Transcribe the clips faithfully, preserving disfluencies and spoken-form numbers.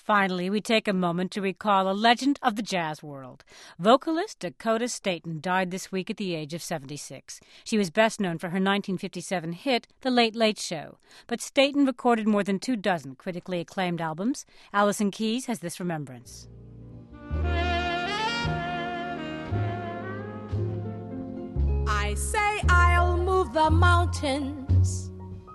Finally, we take a moment to recall a legend of the jazz world. Vocalist Dakota Staton died this week at the age of seventy-six. She was best known for her nineteen fifty-seven hit, The Late Late Show. But Staton recorded more than two dozen critically acclaimed albums. Allison Keyes has this remembrance. I say I'll move the mountains,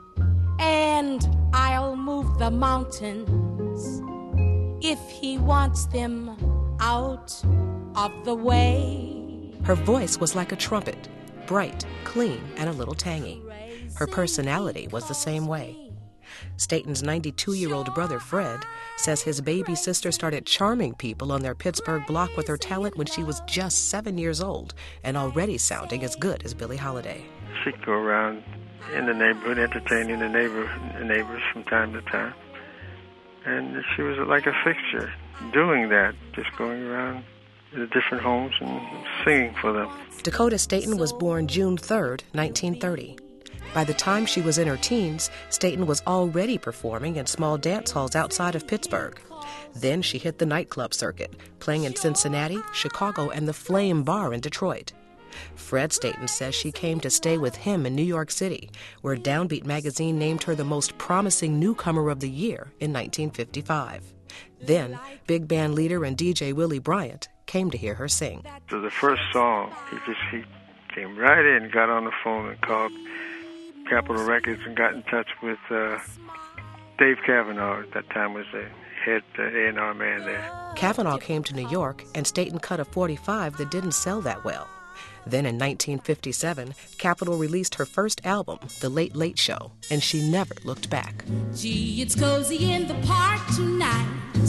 and I'll move the mountains if he wants them out of the way. Her voice was like a trumpet, bright, clean, and a little tangy. Her personality was the same way. Staton's ninety-two-year-old brother, Fred, says his baby sister started charming people on their Pittsburgh block with her talent when she was just seven years old and already sounding as good as Billie Holiday. She'd go around in the neighborhood entertaining the neighbor, the neighbors from time to time. And she was like a fixture doing that, just going around to the different homes and singing for them. Dakota Staton was born June third, nineteen thirty. By the time she was in her teens, Staton was already performing in small dance halls outside of Pittsburgh. Then she hit the nightclub circuit, playing in Cincinnati, Chicago, and the Flame Bar in Detroit. Fred Staton says she came to stay with him in New York City, where Downbeat magazine named her the most promising newcomer of the year in nineteen fifty-five. Then, big band leader and D J Willie Bryant came to hear her sing. So the first song, he just he came right in, got on the phone and called Capitol Records and got in touch with uh, Dave Cavanaugh. At that time was the head uh, A and R man there. Cavanaugh came to New York, and Staton cut a forty-five that didn't sell that well. Then in nineteen fifty-seven, Capitol released her first album, The Late Late Show, and she never looked back. Gee, it's cozy in the park tonight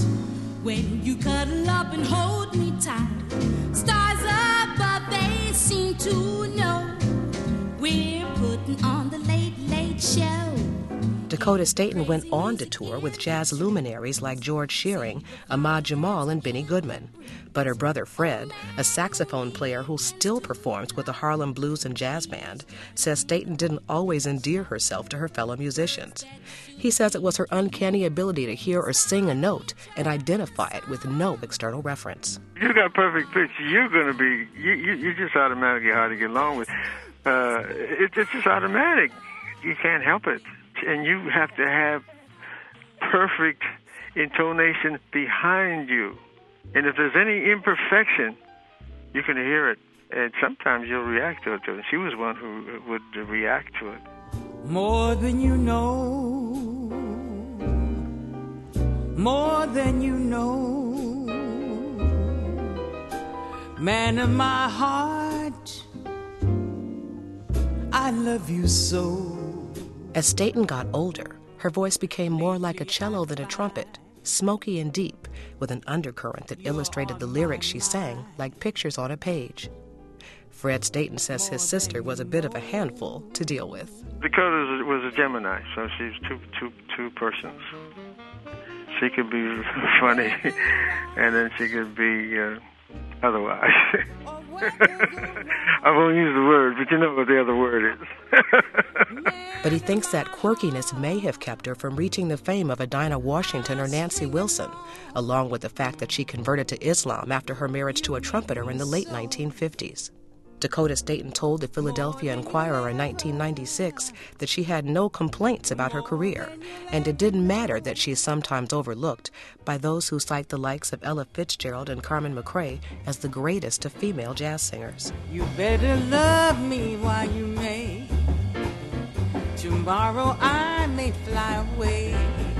when you cuddle up and hold me tight. Stars above, they seem to know we're putting on the Late Late Show. Dakota Staton went on to tour with jazz luminaries like George Shearing, Ahmad Jamal, and Benny Goodman. But her brother Fred, a saxophone player who still performs with the Harlem Blues and Jazz Band, says Staton didn't always endear herself to her fellow musicians. He says it was her uncanny ability to hear or sing a note and identify it with no external reference. You got perfect pitch. You're going to be, you, you, you're just automatically hard to get along with. Uh, it, it's just automatic. You can't help it. And you have to have perfect intonation behind you. And if there's any imperfection, you can hear it. And sometimes you'll react to it. She was one who would react to it. More than you know, more than you know, man of my heart, I love you so. As Staton got older, her voice became more like a cello than a trumpet, smoky and deep, with an undercurrent that illustrated the lyrics she sang like pictures on a page. Fred Staton says his sister was a bit of a handful to deal with. Dakota was a Gemini, so she's two, two, two persons. She could be funny, and then she could be uh, otherwise. I won't use the word, but you know what the other word is. But he thinks that quirkiness may have kept her from reaching the fame of a Dinah Washington or Nancy Wilson, along with the fact that she converted to Islam after her marriage to a trumpeter in the late nineteen fifties. Dakota Staton told the Philadelphia Inquirer in nineteen ninety-six that she had no complaints about her career, and it didn't matter that she is sometimes overlooked by those who cite the likes of Ella Fitzgerald and Carmen McRae as the greatest of female jazz singers. You better love me while you may. Tomorrow I may fly away.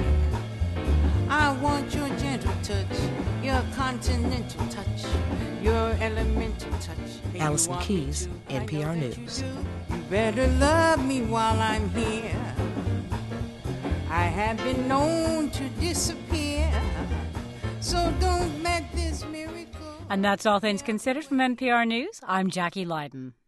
I want your gentle touch, your continental touch, your elemental touch. Allison Keyes, N P R News. You better love me while I'm here. I have been known to disappear, so don't let this miracle... And that's All Things Considered from N P R News. I'm Jackie Leiden.